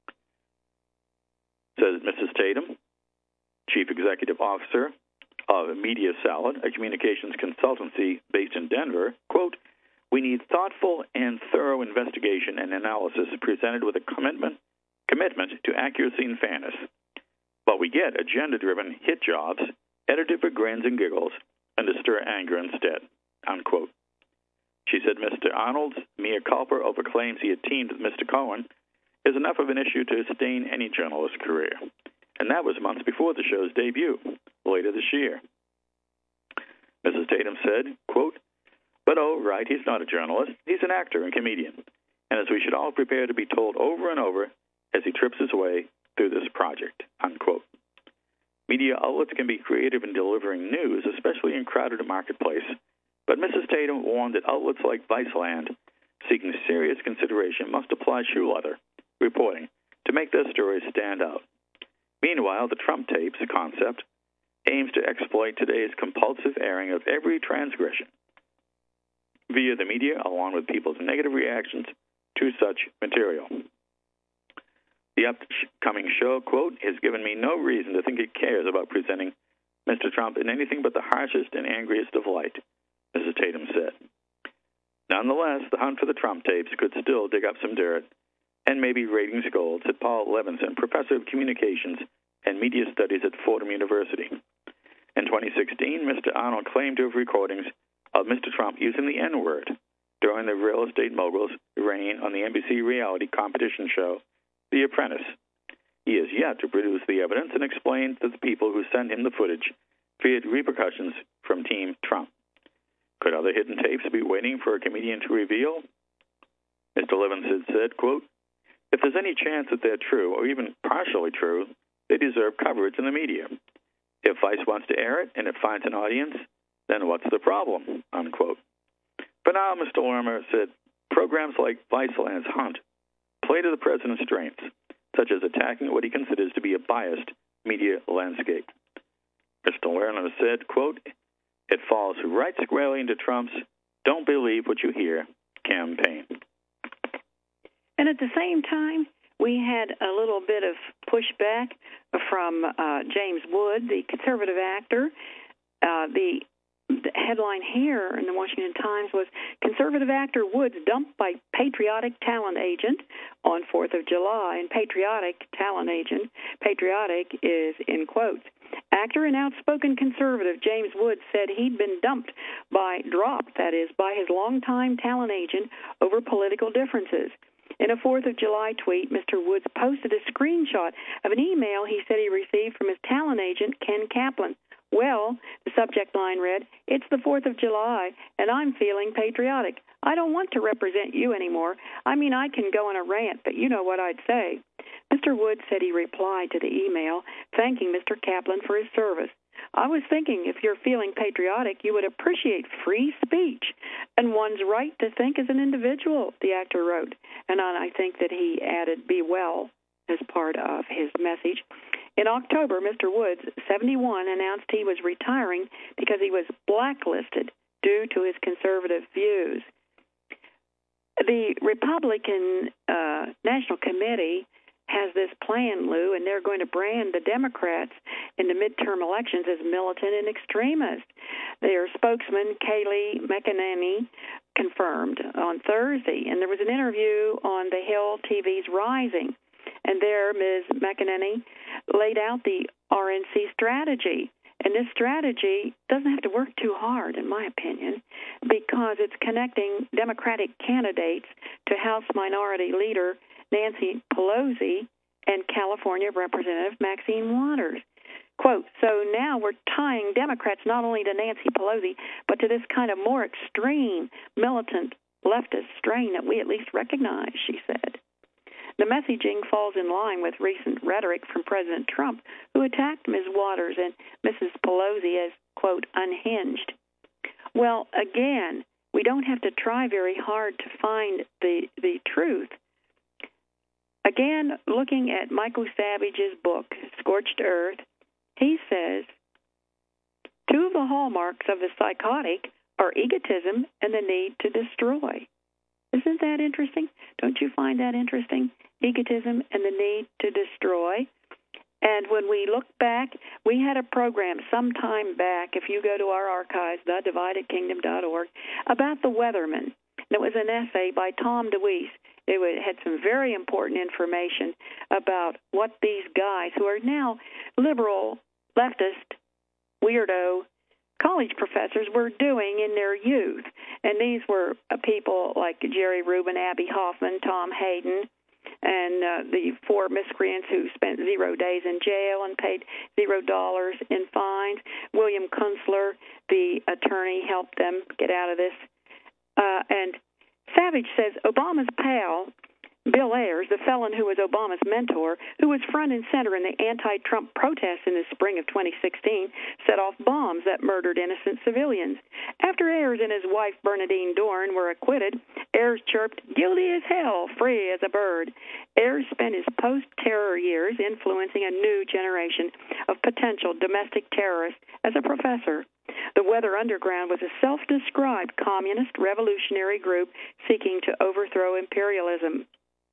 Says Mrs. Tatum, chief executive officer of Media Salad, a communications consultancy based in Denver, quote, we need thoughtful and thorough investigation and analysis presented with a commitment to accuracy and fairness. But we get agenda-driven hit jobs, edited for grins and giggles, and to stir anger instead, unquote. She said Mr. Arnold's mea culpa over claims he had teamed with Mr. Cohen is enough of an issue to stain any journalist's career. And that was months before the show's debut, later this year. Mrs. Tatum said, quote, but oh, right, he's not a journalist. He's an actor and comedian. And as we should all prepare to be told over and over as he trips his way through this project, unquote. Media outlets can be creative in delivering news, especially in crowded marketplace. But Mrs. Tatum warned that outlets like Viceland, seeking serious consideration, must apply shoe leather reporting to make their stories stand out. Meanwhile, the Trump tapes concept aims to exploit today's compulsive airing of every transgression via the media, along with people's negative reactions to such material. The upcoming show, quote, has given me no reason to think it cares about presenting Mr. Trump in anything but the harshest and angriest of light, Mrs. Tatum said. Nonetheless, the hunt for the Trump tapes could still dig up some dirt and maybe ratings gold, said Paul Levinson, professor of communications and media studies at Fordham University. In 2016, Mr. Arnold claimed to have recordings of Mr. Trump using the N-word during the real estate mogul's reign on the NBC reality competition show, The Apprentice. He has yet to produce the evidence and explain that the people who sent him the footage feared repercussions from Team Trump. Could other hidden tapes be waiting for a comedian to reveal? Mr. Levinson said, quote, "If there's any chance that they're true, or even partially true, they deserve coverage in the media. If Vice wants to air it and it finds an audience, then what's the problem?" Unquote. For now, Mr. Lerner said, programs like Viceland's Hunt play to the president's strengths, such as attacking what he considers to be a biased media landscape. Mr. Lerner said, quote, "It falls right squarely into Trump's 'don't believe what you hear' campaign." And at the same time, we had a little bit of pushback from James Wood, the conservative actor. The headline here in the Washington Times was, "Conservative actor Woods dumped by patriotic talent agent on 4th of July." And patriotic talent agent, patriotic is in quotes. Actor and outspoken conservative James Woods said he'd been dropped, that is, by his longtime talent agent over political differences. In a 4th of July tweet, Mr. Woods posted a screenshot of an email he said he received from his talent agent, Ken Kaplan. Well, the subject line read, "It's the 4th of July, and I'm feeling patriotic. I don't want to represent you anymore. I mean, I can go on a rant, but you know what I'd say." Mr. Woods said he replied to the email, thanking Mr. Kaplan for his service. "I was thinking if you're feeling patriotic, you would appreciate free speech and one's right to think as an individual," the actor wrote. And I think that he added, "be well," as part of his message. In October, Mr. Woods, 71, announced he was retiring because he was blacklisted due to his conservative views. The Republican National Committee has this plan, Lou, and they're going to brand the Democrats in the midterm elections as militant and extremist. Their spokesman, Kayleigh McEnany, confirmed on Thursday, and there was an interview on The Hill TV's Rising, and there Ms. McEnany laid out the RNC strategy. And this strategy doesn't have to work too hard, in my opinion, because it's connecting Democratic candidates to House Minority Leader Nancy Pelosi and California Representative Maxine Waters. Quote, "So now we're tying Democrats not only to Nancy Pelosi, but to this kind of more extreme, militant leftist strain that we at least recognize," she said. The messaging falls in line with recent rhetoric from President Trump, who attacked Ms. Waters and Mrs. Pelosi as, quote, "unhinged." Well, again, we don't have to try very hard to find the truth. Again, looking at Michael Savage's book, Scorched Earth, he says, two of the hallmarks of the psychotic are egotism and the need to destroy. Isn't that interesting? Don't you find that interesting? Egotism and the need to destroy. And when we look back, we had a program sometime back, if you go to our archives, thedividedkingdom.org, about the Weathermen. And it was an essay by Tom DeWeese. It had some very important information about what these guys, who are now liberal, leftist, weirdo college professors, were doing in their youth. And these were people like Jerry Rubin, Abby Hoffman, Tom Hayden, and the four miscreants who spent 0 days in jail and paid $0 in fines. William Kunstler, the attorney, helped them get out of this. And Savage says Obama's pal, Bill Ayers, the felon who was Obama's mentor, who was front and center in the anti-Trump protests in the spring of 2016, set off bombs that murdered innocent civilians. After Ayers and his wife Bernadine Dorn were acquitted, Ayers chirped, "Guilty as hell, free as a bird." Ayers spent his post-terror years influencing a new generation of potential domestic terrorists as a professor. The Weather Underground was a self-described communist revolutionary group seeking to overthrow imperialism.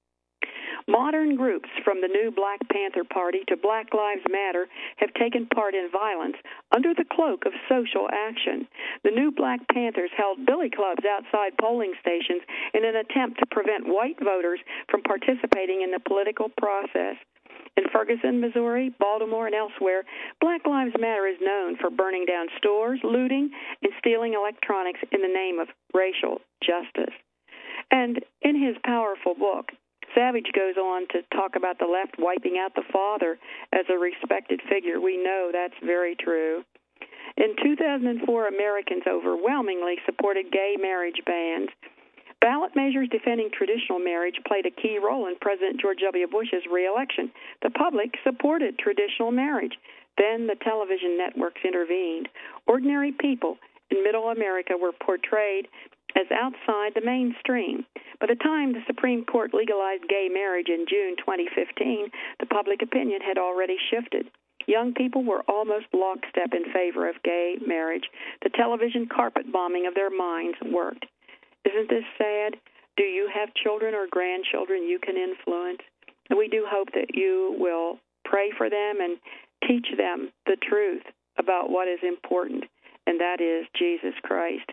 Modern groups, from the new Black Panther Party to Black Lives Matter, have taken part in violence under the cloak of social action. The new Black Panthers held billy clubs outside polling stations in an attempt to prevent white voters from participating in the political process. In Ferguson, Missouri, Baltimore, and elsewhere, Black Lives Matter is known for burning down stores, looting, and stealing electronics in the name of racial justice. And in his powerful book, Savage goes on to talk about the left wiping out the father as a respected figure. We know that's very true. In 2004, Americans overwhelmingly supported gay marriage bans. Ballot measures defending traditional marriage played a key role in President George W. Bush's re-election. The public supported traditional marriage. Then the television networks intervened. Ordinary people in Middle America were portrayed as outside the mainstream. By the time the Supreme Court legalized gay marriage in June 2015, the public opinion had already shifted. Young people were almost lockstep in favor of gay marriage. The television carpet bombing of their minds worked. Isn't this sad? Do you have children or grandchildren you can influence? And we do hope that you will pray for them and teach them the truth about what is important, and that is Jesus Christ.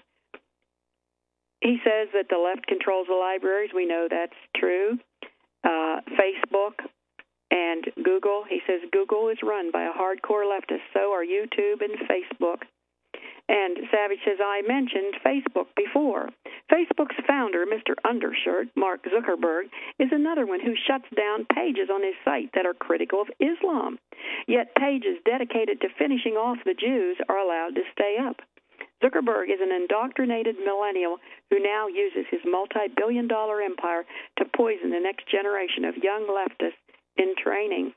He says that the left controls the libraries. We know that's true. Facebook and Google. He says Google is run by a hardcore leftist. So are YouTube and Facebook. And Savage says, I mentioned Facebook before. Facebook's founder, Mr. Undershirt, Mark Zuckerberg, is another one who shuts down pages on his site that are critical of Islam. Yet pages dedicated to finishing off the Jews are allowed to stay up. Zuckerberg is an indoctrinated millennial who now uses his multi-billion-dollar empire to poison the next generation of young leftists in training.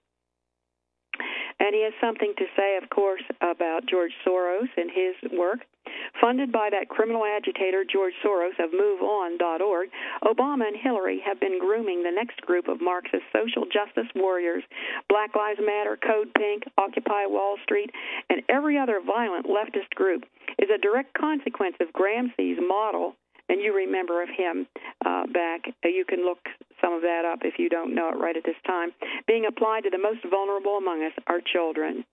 And he has something to say, of course, about George Soros and his work. Funded by that criminal agitator George Soros of MoveOn.org, Obama and Hillary have been grooming the next group of Marxist social justice warriors. Black Lives Matter, Code Pink, Occupy Wall Street, and every other violent leftist group is a direct consequence of Gramsci's model. And you remember of him back. You can look some of that up if you don't know it right at this time. Being applied to the most vulnerable among us, our children.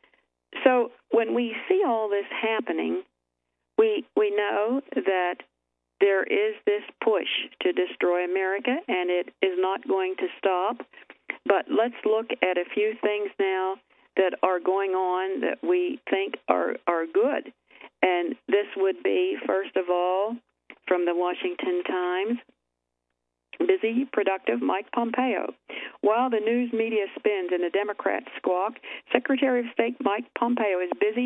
So when we see all this happening, we know that there is this push to destroy America, and it is not going to stop. But let's look at a few things now that are going on that we think are good. And this would be, first of all, from the Washington Times, busy, productive Mike Pompeo. While the news media spins and the Democrats squawk, Secretary of State Mike Pompeo is busy,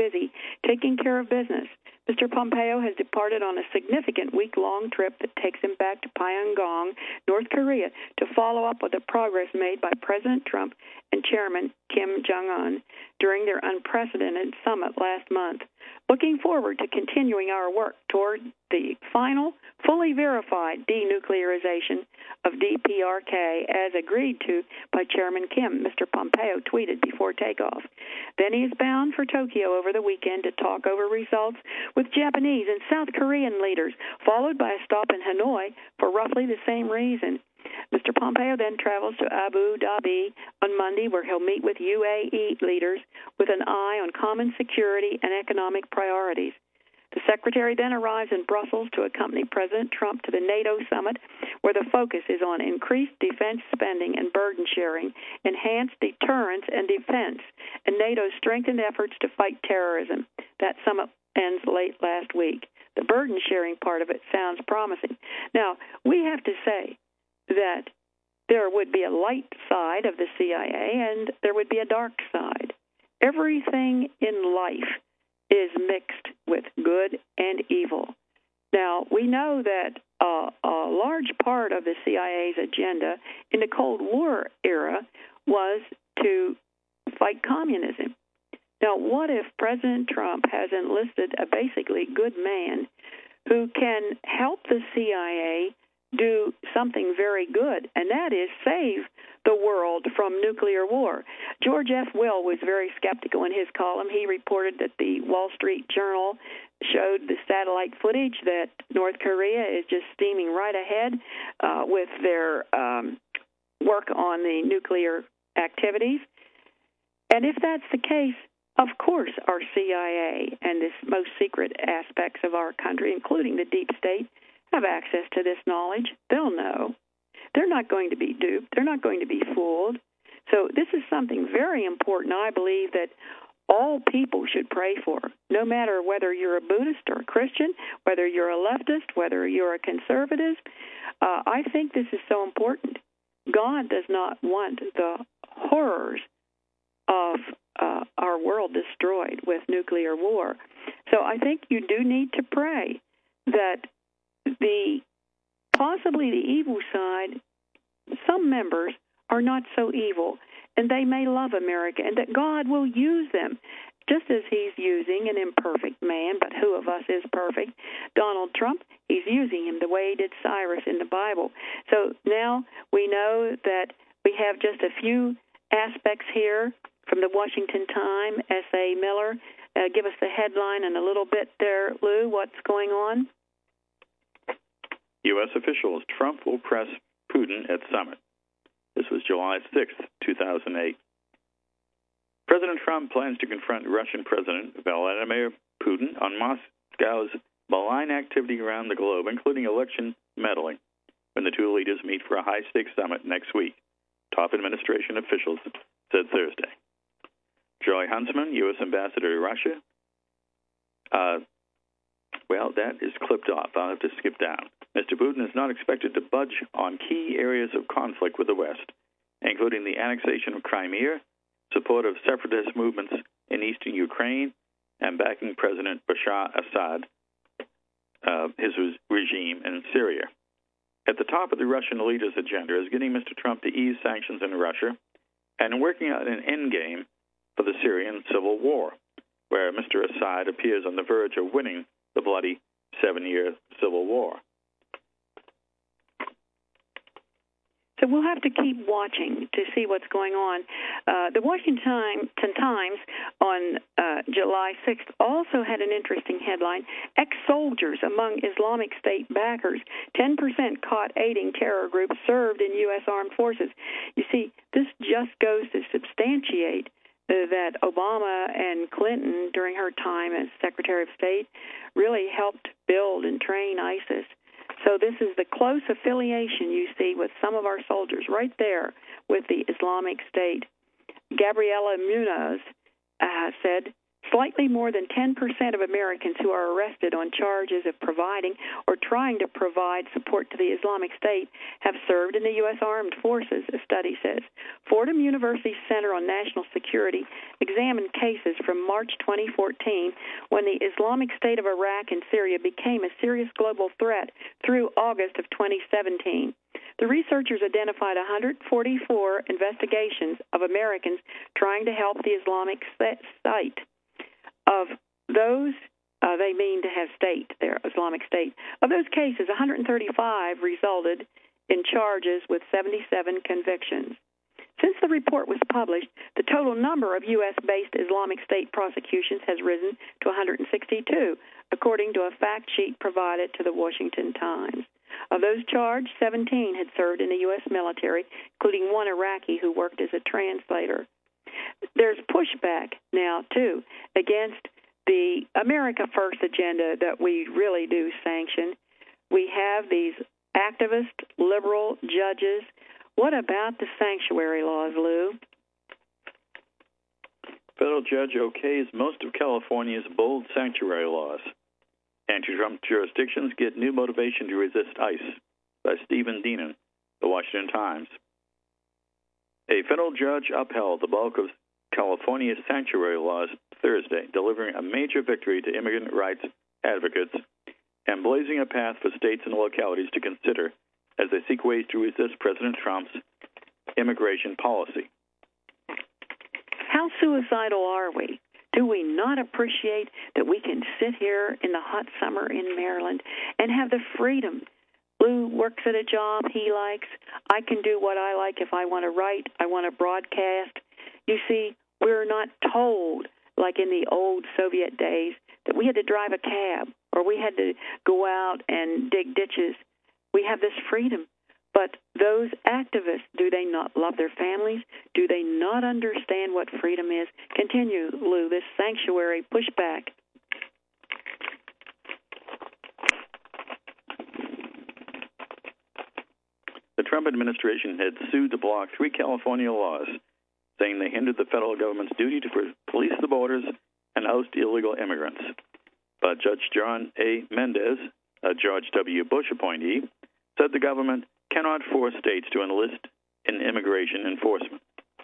taking care of business. Mr. Pompeo has departed on a significant week-long trip that takes him back to Pyongyang, North Korea, to follow up with the progress made by President Trump and Chairman Kim Jong-un during their unprecedented summit last month. Looking forward to continuing our work toward the final, fully verified denuclearization of DPRK as agreed to by Chairman Kim, Mr. Pompeo tweeted before takeoff. Then he is bound for Tokyo over the weekend to talk over results with Japanese and South Korean leaders, followed by a stop in Hanoi for roughly the same reason. Mr. Pompeo then travels to Abu Dhabi on Monday, where he'll meet with UAE leaders with an eye on common security and economic priorities. The secretary then arrives in Brussels to accompany President Trump to the NATO summit, where the focus is on increased defense spending and burden sharing, enhanced deterrence and defense, and NATO's strengthened efforts to fight terrorism. That summit ends late last week. The burden sharing part of it sounds promising. Now, we have to say that there would be a light side of the CIA and there would be a dark side. Everything in life is mixed with good and evil. Now, we know that a large part of the CIA's agenda in the Cold War era was to fight communism. Now, what if President Trump has enlisted a basically good man who can help the CIA do something very good, and that is save the world from nuclear war? George F. Will was very skeptical in his column. He reported that the Wall Street Journal showed the satellite footage that North Korea is just steaming right ahead with their work on the nuclear activities. And if that's the case, of course our CIA and the most secret aspects of our country, including the deep state, have access to this knowledge. They'll know. They're not going to be duped. They're not going to be fooled. So this is something very important. I believe that all people should pray for, no matter whether you're a Buddhist or a Christian, whether you're a leftist, whether you're a conservative. I think this is so important. God does not want the horrors of our world destroyed with nuclear war. So I think you do need to pray that possibly the evil side, some members are not so evil, and they may love America, and that God will use them, just as he's using an imperfect man, but who of us is perfect? Donald Trump, he's using him the way he did Cyrus in the Bible. So now we know that we have just a few aspects here from the Washington Times. S.A. Miller, give us the headline and a little bit there, Lou, what's going on? U.S. officials, Trump will press Putin at summit. This was July 6th, 2008. President Trump plans to confront Russian President Vladimir Putin on Moscow's malign activity around the globe, including election meddling, when the two leaders meet for a high-stakes summit next week, top administration officials said Thursday. Joy Huntsman, U.S. ambassador to Russia. Well, that is clipped off. I'll have to skip down. Mr. Putin is not expected to budge on key areas of conflict with the West, including the annexation of Crimea, support of separatist movements in eastern Ukraine, and backing President Bashar Assad, his regime in Syria. At the top of the Russian leader's agenda is getting Mr. Trump to ease sanctions in Russia and working out an endgame for the Syrian civil war, where Mr. Assad appears on the verge of winning the bloody 7-year civil war. So we'll have to keep watching to see what's going on. The Washington Times on July 6th also had an interesting headline, ex-soldiers among Islamic State backers, 10% caught aiding terror groups served in U.S. armed forces. You see, this just goes to substantiate that Obama and Clinton, during her time as Secretary of State, really helped build and train ISIS. So this is the close affiliation you see with some of our soldiers right there with the Islamic State. Gabriela Munoz said, slightly more than 10% of Americans who are arrested on charges of providing or trying to provide support to the Islamic State have served in the U.S. Armed Forces, a study says. Fordham University Center on National Security examined cases from March 2014 when the Islamic State of Iraq and Syria became a serious global threat through August of 2017. The researchers identified 144 investigations of Americans trying to help the Islamic State. Of those, they mean to have state, their Islamic State. Of those cases, 135 resulted in charges with 77 convictions. Since the report was published, the total number of U.S.-based Islamic State prosecutions has risen to 162, according to a fact sheet provided to the Washington Times. Of those charged, 17 had served in the U.S. military, including one Iraqi who worked as a translator. There's pushback now, too, against the America First agenda that we really do sanction. We have these activist, liberal judges. What about the sanctuary laws, Lou? Federal judge okays most of California's bold sanctuary laws. Anti-Trump jurisdictions get new motivation to resist ICE, by Stephen Dienan, The Washington Times. A federal judge upheld the bulk of California's sanctuary laws Thursday, delivering a major victory to immigrant rights advocates and blazing a path for states and localities to consider as they seek ways to resist President Trump's immigration policy. How suicidal are we? Do we not appreciate that we can sit here in the hot summer in Maryland and have the freedom? Lou works at a job he likes. I can do what I like if I want to write, I want to broadcast. You see, we're not told, like in the old Soviet days, that we had to drive a cab or we had to go out and dig ditches. We have this freedom. But those activists, do they not love their families? Do they not understand what freedom is? Continue, Lou, this sanctuary pushback. The Trump administration had sued to block 3 California laws saying they hindered the federal government's duty to police the borders and oust illegal immigrants. But Judge John A. Mendez, a George W. Bush appointee, said the government cannot force states to enlist in immigration enforcement.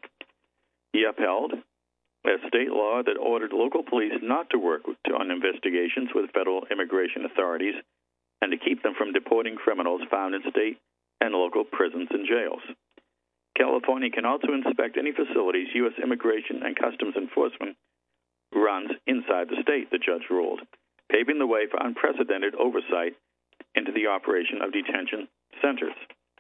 He upheld a state law that ordered local police not to work on investigations with federal immigration authorities and to keep them from deporting criminals found in state and local prisons and jails. California can also inspect any facilities U.S. Immigration and Customs Enforcement runs inside the state, the judge ruled, paving the way for unprecedented oversight into the operation of detention centers.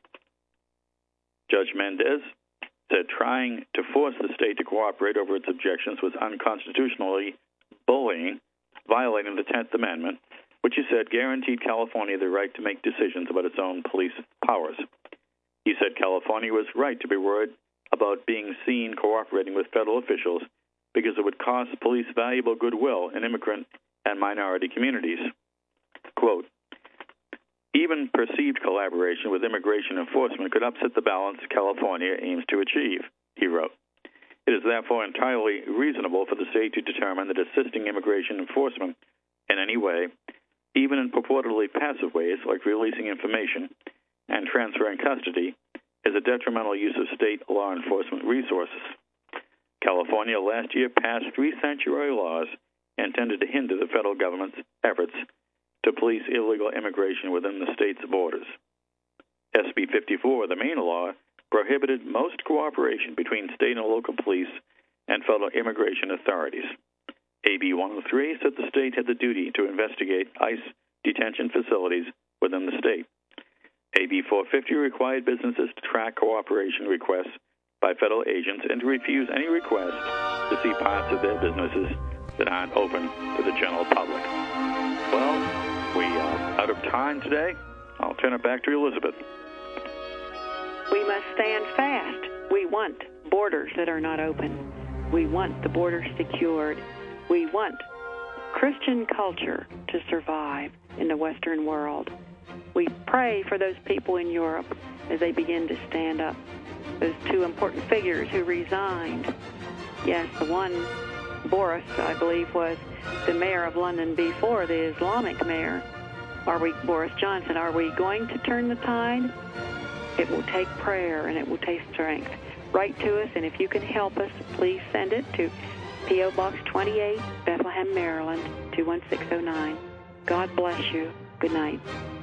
Judge Mendez said trying to force the state to cooperate over its objections was unconstitutionally bullying, violating the 10th Amendment, which he said guaranteed California the right to make decisions about its own police powers. He said California was right to be worried about being seen cooperating with federal officials because it would cost police valuable goodwill in immigrant and minority communities. Quote, even perceived collaboration with immigration enforcement could upset the balance California aims to achieve, he wrote. It is therefore entirely reasonable for the state to determine that assisting immigration enforcement in any way, even in purportedly passive ways like releasing information and transferring custody, is a detrimental use of state law enforcement resources. California last year passed 3 sanctuary laws intended to hinder the federal government's efforts to police illegal immigration within the state's borders. SB 54, the main law, prohibited most cooperation between state and local police and federal immigration authorities. AB 103 said the state had the duty to investigate ICE detention facilities within the state. AB 450 required businesses to track cooperation requests by federal agents and to refuse any request to see parts of their businesses that aren't open to the general public. Well, we are out of time today. I'll turn it back to Elizabeth. We must stand fast. We want borders that are not open. We want the borders secured. We want Christian culture to survive in the Western world. We pray for those people in Europe as they begin to stand up. Those 2 important figures who resigned. Yes, the one, Boris, I believe, was the mayor of London before, the Islamic mayor. Boris Johnson, are we going to turn the tide? It will take prayer and it will take strength. Write to us, and if you can help us, please send it to P.O. Box 28, Bethlehem, Maryland, 21609. God bless you. Good night.